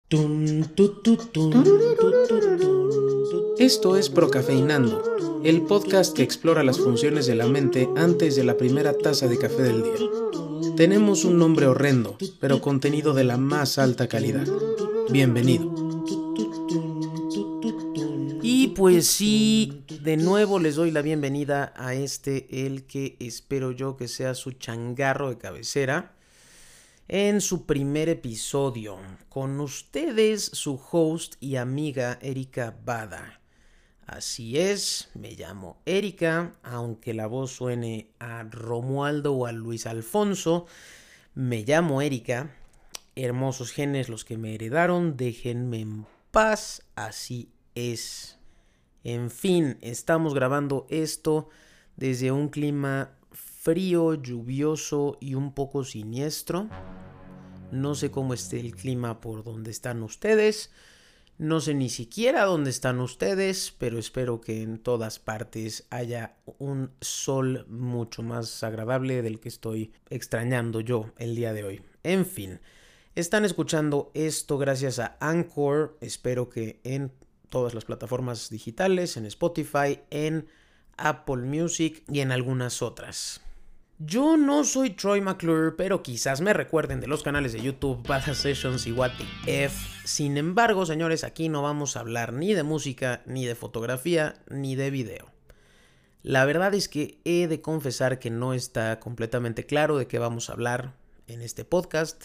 Esto es Procafeinando, el podcast que explora las funciones de la mente antes de la primera taza de café del día. Tenemos un nombre horrendo, pero contenido de la más alta calidad. Bienvenido. Y pues sí, de nuevo les doy la bienvenida a el que espero yo que sea su changarro de cabecera. En su primer episodio, con ustedes su host y amiga Erika Bada. Así es, me llamo Erika, aunque la voz suene a Romualdo o a Luis Alfonso, me llamo Erika. Hermosos genes los que me heredaron, déjenme en paz, así es. En fin, estamos grabando esto desde un clima frío, lluvioso y un poco siniestro. No sé cómo esté el clima por donde están ustedes. No sé ni siquiera dónde están ustedes, pero espero que en todas partes haya un sol mucho más agradable del que estoy extrañando yo el día de hoy. En fin, están escuchando esto gracias a Anchor. Espero que en todas las plataformas digitales, en Spotify, en Apple Music y en algunas otras. Yo no soy Troy McClure, pero quizás me recuerden de los canales de YouTube, Bada Sessions y What the F. Sin embargo, señores, aquí no vamos a hablar ni de música, ni de fotografía, ni de video. La verdad es que he de confesar que no está completamente claro de qué vamos a hablar en este podcast.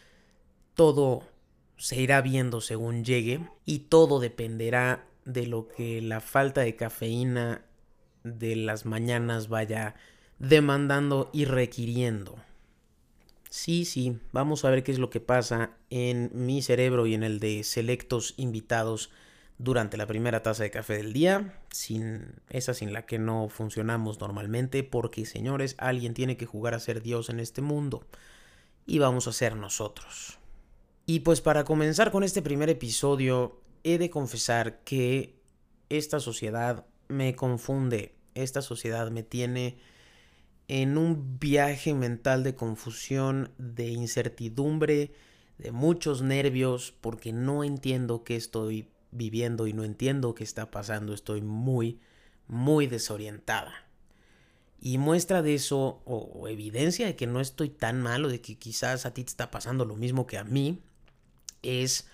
Todo se irá viendo según llegue y todo dependerá de lo que la falta de cafeína de las mañanas vaya demandando y requiriendo. Sí, vamos a ver qué es lo que pasa en mi cerebro y en el de selectos invitados durante la primera taza de café del día, sin la que no funcionamos normalmente, porque señores, alguien tiene que jugar a ser Dios en este mundo y vamos a ser nosotros. Y pues para comenzar con este primer episodio, he de confesar que esta sociedad me confunde, esta sociedad me tiene en un viaje mental de confusión, de incertidumbre, de muchos nervios, porque no entiendo qué estoy viviendo y no entiendo qué está pasando. Estoy muy desorientada. Y muestra de eso, o evidencia de que no estoy tan mal, o de que quizás a ti te está pasando lo mismo que a mí, es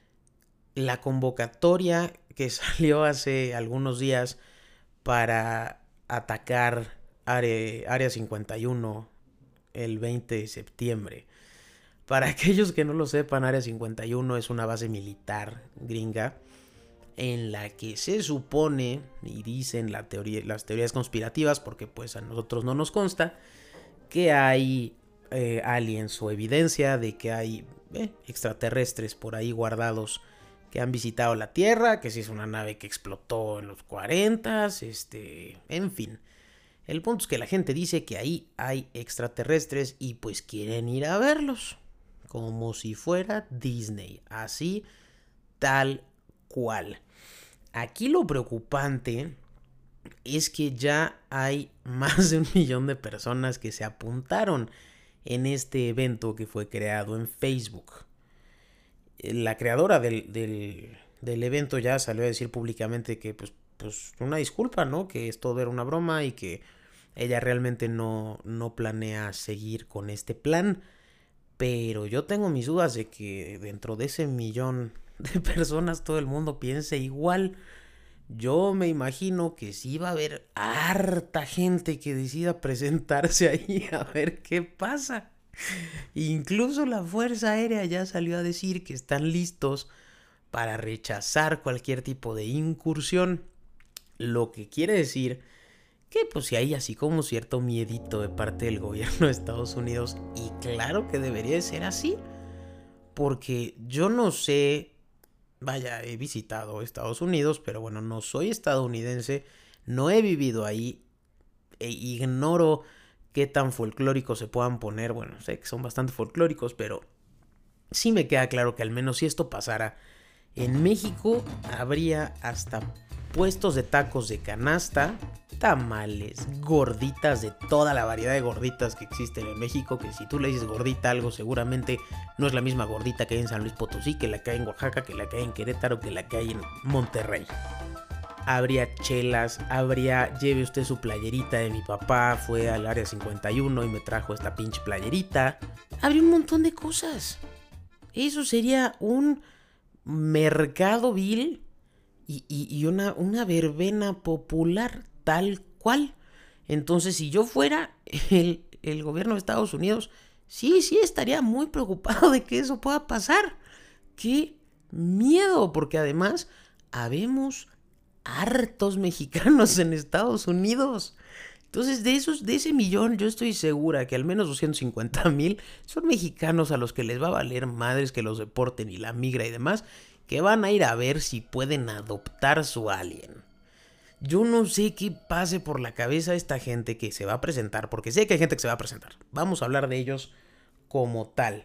la convocatoria que salió hace algunos días para atacar Área 51 el 20 de septiembre. Para aquellos que no lo sepan, Área 51 es una base militar gringa en la que se supone, y dicen las teorías conspirativas, porque pues a nosotros no nos consta, que hay aliens o evidencia de que hay extraterrestres por ahí guardados que han visitado la Tierra, que si es una nave que explotó en los 40s, en fin. El punto es que la gente dice que ahí hay extraterrestres y pues quieren ir a verlos. Como si fuera Disney. Así, tal cual. Aquí lo preocupante es que ya hay más de 1 millón de personas que se apuntaron en este evento que fue creado en Facebook. La creadora del evento ya salió a decir públicamente que pues una disculpa, ¿no? Que esto era una broma y que ella realmente no planea seguir con este plan. Pero yo tengo mis dudas de que dentro de ese 1 millón de personas todo el mundo piense igual. Yo me imagino que sí va a haber harta gente que decida presentarse ahí a ver qué pasa. Incluso la Fuerza Aérea ya salió a decir que están listos para rechazar cualquier tipo de incursión. Lo que quiere decir que pues si hay así como cierto miedito de parte del gobierno de Estados Unidos. Y claro que debería de ser así. Porque yo no sé, vaya, he visitado Estados Unidos, pero bueno, no soy estadounidense, no he vivido ahí, ignoro qué tan folclóricos se puedan poner. Bueno, sé que son bastante folclóricos, pero sí me queda claro que al menos si esto pasara En México habría hasta puestos de tacos de canasta, tamales, gorditas, de toda la variedad de gorditas que existen en México, que si tú le dices gordita a algo, seguramente no es la misma gordita que hay en San Luis Potosí, que la que hay en Oaxaca, que la que hay en Querétaro, que la que hay en Monterrey. Habría chelas, lleve usted su playerita de mi papá, fue al área 51 y me trajo esta pinche playerita. Habría un montón de cosas. Eso sería un mercado vil y una verbena popular tal cual. Entonces, si yo fuera el gobierno de Estados Unidos, sí estaría muy preocupado de que eso pueda pasar. ¡Qué miedo! Porque además, habemos hartos mexicanos en Estados Unidos. Entonces, de ese millón, yo estoy segura que al menos 250,000 son mexicanos a los que les va a valer madres que los deporten y la migra y demás, que van a ir a ver si pueden adoptar su alien. Yo no sé qué pase por la cabeza de esta gente que se va a presentar, porque sé que hay gente que se va a presentar. Vamos a hablar de ellos como tal.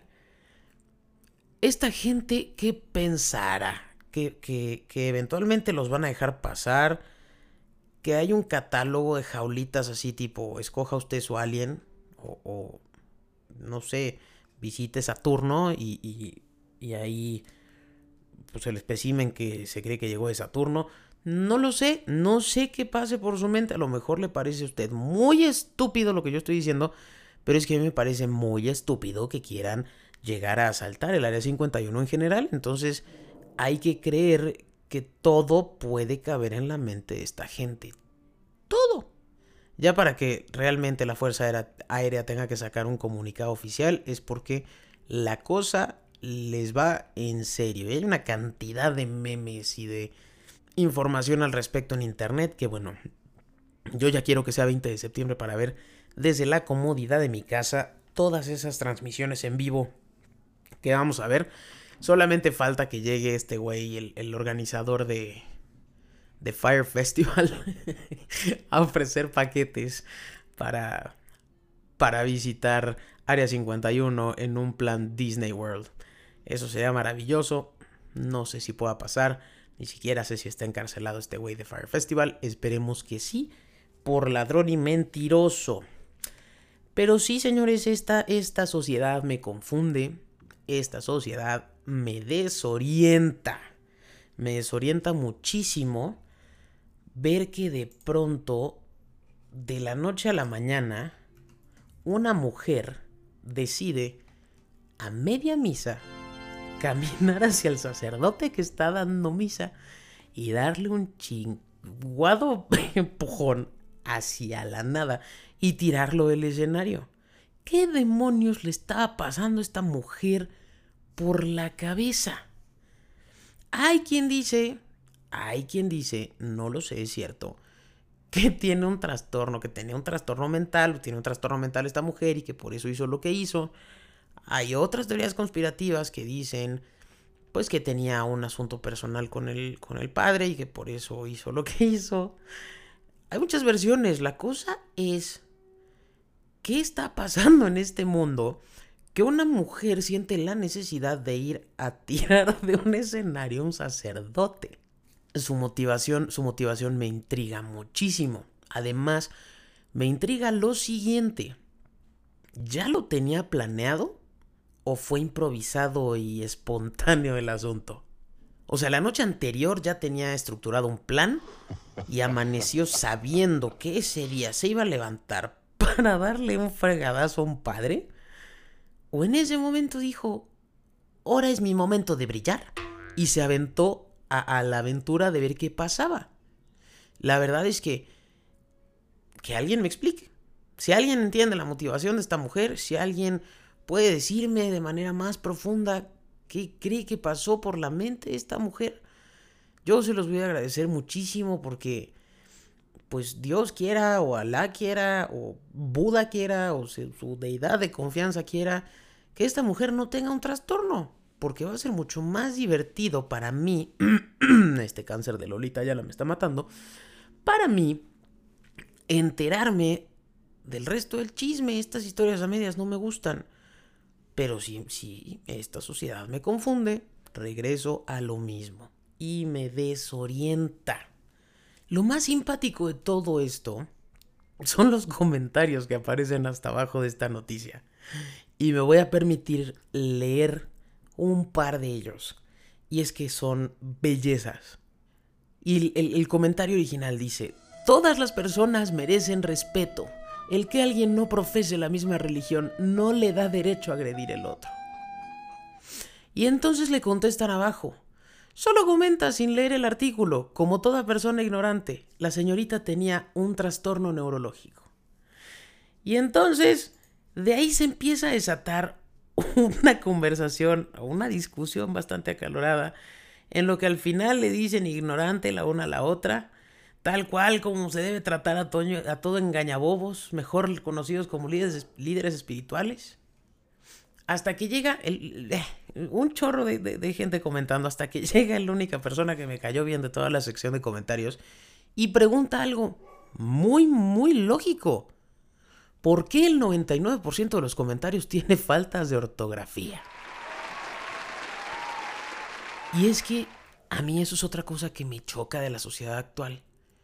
Esta gente, ¿qué pensará? Que eventualmente los van a dejar pasar, que hay un catálogo de jaulitas así tipo, escoja usted su alien, o no sé, visite Saturno y ahí pues el espécimen que se cree que llegó de Saturno. No lo sé, no sé qué pase por su mente. A lo mejor le parece a usted muy estúpido lo que yo estoy diciendo, pero es que a mí me parece muy estúpido que quieran llegar a asaltar el área 51 en general. Entonces hay que creer que todo puede caber en la mente de esta gente. Todo. Ya para que realmente la Fuerza Aérea tenga que sacar un comunicado oficial es porque la cosa les va en serio. Y hay una cantidad de memes y de información al respecto en internet que bueno, yo ya quiero que sea 20 de septiembre para ver desde la comodidad de mi casa todas esas transmisiones en vivo que vamos a ver. Solamente falta que llegue este güey, el organizador de Fire Festival, a ofrecer paquetes para visitar Área 51 en un plan Disney World. Eso sería maravilloso. No sé si pueda pasar. Ni siquiera sé si está encarcelado este güey de Fire Festival. Esperemos que sí, por ladrón y mentiroso. Pero sí, señores, esta sociedad me confunde. Esta sociedad me desorienta. Me desorienta muchísimo ver que de pronto, de la noche a la mañana, una mujer decide a media misa caminar hacia el sacerdote que está dando misa y darle un chinguado empujón hacia la nada y tirarlo del escenario. ¿Qué demonios le estaba pasando a esta mujer por la cabeza? Hay quien dice, no lo sé, es cierto, que tiene un trastorno, que tenía un trastorno mental, tiene un trastorno mental esta mujer y que por eso hizo lo que hizo. Hay otras teorías conspirativas que dicen pues que tenía un asunto personal con el padre y que por eso hizo lo que hizo. Hay muchas versiones. La cosa es, ¿qué está pasando en este mundo que una mujer siente la necesidad de ir a tirar de un escenario a un sacerdote? Su motivación me intriga muchísimo. Además, me intriga lo siguiente. ¿Ya lo tenía planeado o fue improvisado y espontáneo el asunto? O sea, la noche anterior ya tenía estructurado un plan y amaneció sabiendo que ese día se iba a levantar para darle un fregadazo a un padre. ¿O en ese momento dijo, ahora es mi momento de brillar? Y se aventó a la aventura de ver qué pasaba. La verdad es que alguien me explique. Si alguien entiende la motivación de esta mujer, si alguien puede decirme de manera más profunda qué cree que pasó por la mente de esta mujer, yo se los voy a agradecer muchísimo porque pues Dios quiera o Alá quiera o Buda quiera o su deidad de confianza quiera que esta mujer no tenga un trastorno, porque va a ser mucho más divertido para mí, este cáncer de Lolita ya la me está matando, para mí enterarme del resto del chisme. Estas historias a medias no me gustan. Pero si esta sociedad me confunde, regreso a lo mismo. y me desorienta. Lo más simpático de todo esto son los comentarios que aparecen hasta abajo de esta noticia. Y me voy a permitir leer un par de ellos. Y es que son bellezas. Y el comentario original dice: todas las personas merecen respeto. El que alguien no profese la misma religión no le da derecho a agredir el otro. Y entonces le contestan abajo: solo comenta sin leer el artículo. Como toda persona ignorante, la señorita tenía un trastorno neurológico. Y entonces, de ahí se empieza a desatar una conversación, una discusión bastante acalorada, en lo que al final le dicen ignorante la una a la otra, tal cual como se debe tratar a todo engañabobos, mejor conocidos como líderes espirituales. Hasta que llega un chorro de gente comentando, hasta que llega la única persona que me cayó bien de toda la sección de comentarios y pregunta algo muy, muy lógico. ¿Por qué el 99% de los comentarios tiene faltas de ortografía? Y es que a mí eso es otra cosa que me choca de la sociedad actual.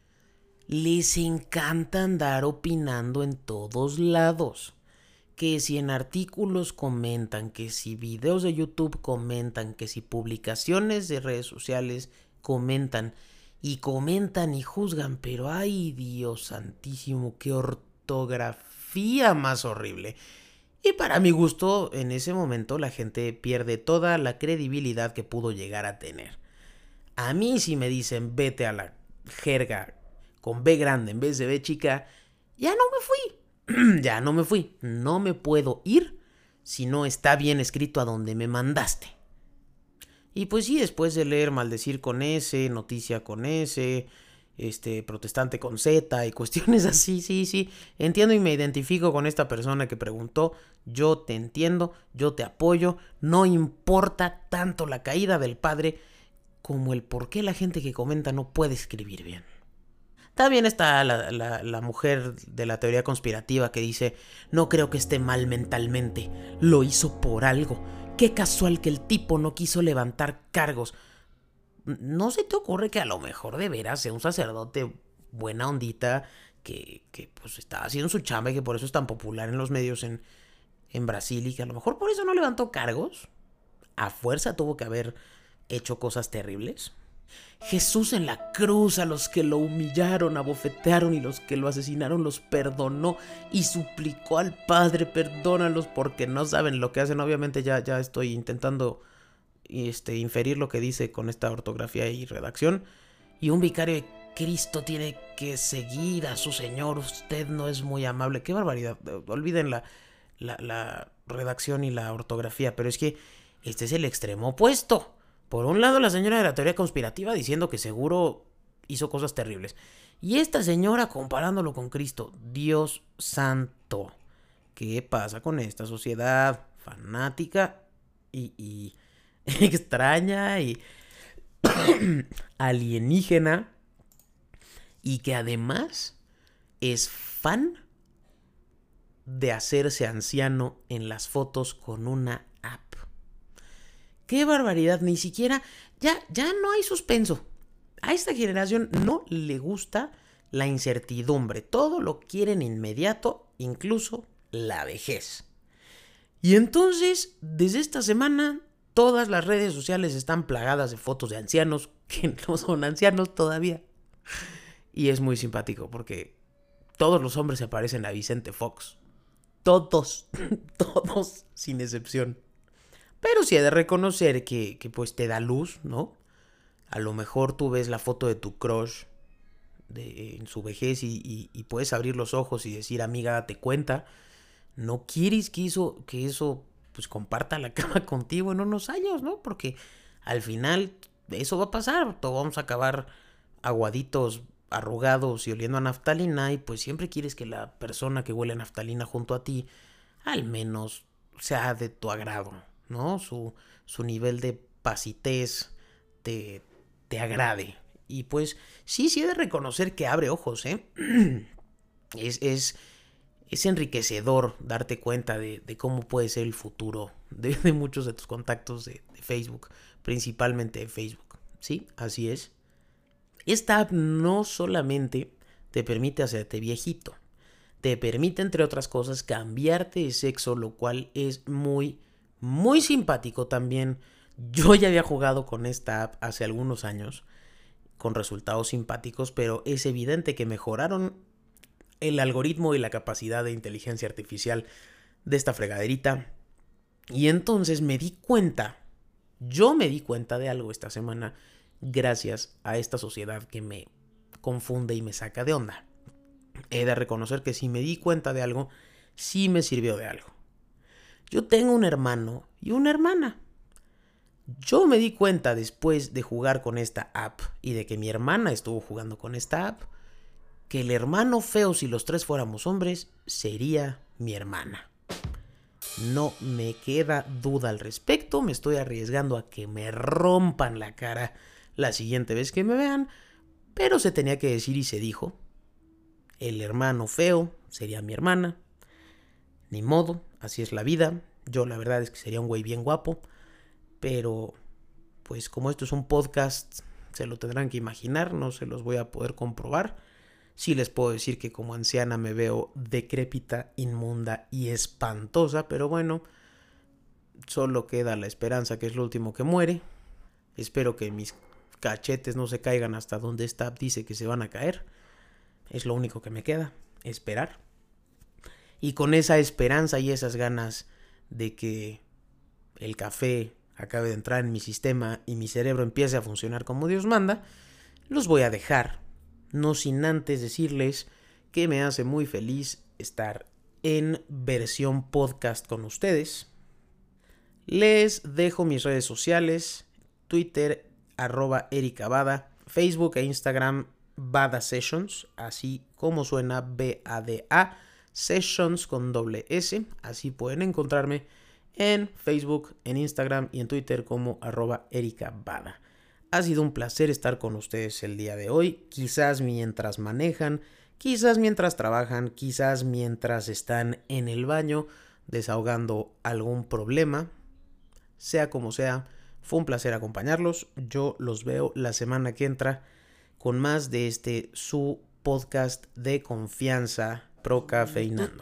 Les encanta andar opinando en todos lados. Que si en artículos comentan, que si videos de YouTube comentan, que si publicaciones de redes sociales comentan y juzgan, pero ay Dios santísimo, qué ortografía más horrible. Y para mi gusto, en ese momento la gente pierde toda la credibilidad que pudo llegar a tener. A mí si me dicen vete a la jerga con B grande en vez de B chica, ya no me fui. Ya no me fui. No me puedo ir si no está bien escrito a donde me mandaste. Y pues sí, después de leer maldecir con S, noticia con S, protestante con Z y cuestiones así, sí, entiendo y me identifico con esta persona que preguntó. Yo te entiendo, yo te apoyo. No importa tanto la caída del padre como el por qué la gente que comenta no puede escribir bien. También está la mujer de la teoría conspirativa que dice: no creo que esté mal mentalmente, lo hizo por algo. Qué casual que el tipo no quiso levantar cargos. ¿No se te ocurre que a lo mejor de veras sea un sacerdote buena ondita que pues estaba haciendo su chamba y que por eso es tan popular en los medios en Brasil y que a lo mejor por eso no levantó cargos? A fuerza tuvo que haber hecho cosas terribles. Jesús en la cruz a los que lo humillaron, abofetearon y los que lo asesinaron los perdonó y suplicó al Padre: perdónalos porque no saben lo que hacen. Obviamente ya estoy intentando inferir lo que dice con esta ortografía y redacción. Y un vicario de Cristo tiene que seguir a su Señor. Usted no es muy amable. Qué barbaridad. Olviden la redacción y la ortografía, pero es que este es el extremo opuesto. Por un lado, la señora de la teoría conspirativa diciendo que seguro hizo cosas terribles. Y esta señora comparándolo con Cristo. Dios santo. ¿Qué pasa con esta sociedad fanática y extraña y alienígena? Y que además es fan de hacerse anciano en las fotos con una app. ¡Qué barbaridad! Ni siquiera, ya no hay suspenso. A esta generación no le gusta la incertidumbre. Todo lo quieren inmediato, incluso la vejez. Y entonces, desde esta semana, todas las redes sociales están plagadas de fotos de ancianos que no son ancianos todavía. Y es muy simpático porque todos los hombres se parecen a Vicente Fox. Todos, sin excepción. Pero sí he de reconocer que pues te da luz, ¿no? A lo mejor tú ves la foto de tu crush en su vejez y puedes abrir los ojos y decir: amiga, date cuenta. No quieres que eso pues comparta la cama contigo en unos años, ¿no? Porque al final eso va a pasar. Todos vamos a acabar aguaditos, arrugados y oliendo a naftalina. Y pues siempre quieres que la persona que huele a naftalina junto a ti al menos sea de tu agrado, ¿no? Su nivel de pasitez te agrade. Y pues sí he de reconocer que abre ojos, ¿eh? Es enriquecedor darte cuenta de cómo puede ser el futuro de muchos de tus contactos de Facebook, principalmente de Facebook. Sí, así es. Esta app no solamente te permite hacerte viejito, te permite, entre otras cosas, cambiarte de sexo, lo cual es muy, muy simpático también. Yo ya había jugado con esta app hace algunos años, con resultados simpáticos, pero es evidente que mejoraron el algoritmo y la capacidad de inteligencia artificial de esta fregaderita. Y entonces yo me di cuenta de algo esta semana gracias a esta sociedad que me confunde y me saca de onda. He de reconocer que si me di cuenta de algo, sí me sirvió de algo. Yo tengo un hermano y una hermana. Yo me di cuenta después de jugar con esta app y de que mi hermana estuvo jugando con esta app, que el hermano feo, si los tres fuéramos hombres, sería mi hermana. No me queda duda al respecto, me estoy arriesgando a que me rompan la cara la siguiente vez que me vean, pero se tenía que decir y se dijo. El hermano feo sería mi hermana. Ni modo, así es la vida. Yo la verdad es que sería un güey bien guapo, pero pues como esto es un podcast, se lo tendrán que imaginar, no se los voy a poder comprobar. Sí les puedo decir que como anciana me veo decrépita, inmunda y espantosa, pero bueno, solo queda la esperanza, que es lo último que muere. Espero que mis cachetes no se caigan hasta donde esta app dice que se van a caer. Es lo único que me queda, esperar. Y con esa esperanza y esas ganas de que el café acabe de entrar en mi sistema y mi cerebro empiece a funcionar como Dios manda, los voy a dejar. No sin antes decirles que me hace muy feliz estar en versión podcast con ustedes. Les dejo mis redes sociales, Twitter, @ericabada, Facebook e Instagram, Bada Sessions, así como suena BADA, Sessions con doble S. Así pueden encontrarme en Facebook, en Instagram y en Twitter como @ericabada. Ha sido un placer estar con ustedes el día de hoy, quizás mientras manejan, quizás mientras trabajan, quizás mientras están en el baño desahogando algún problema. Sea como sea, fue un placer acompañarlos. Yo los veo la semana que entra con más de su podcast de confianza, Procafeinando.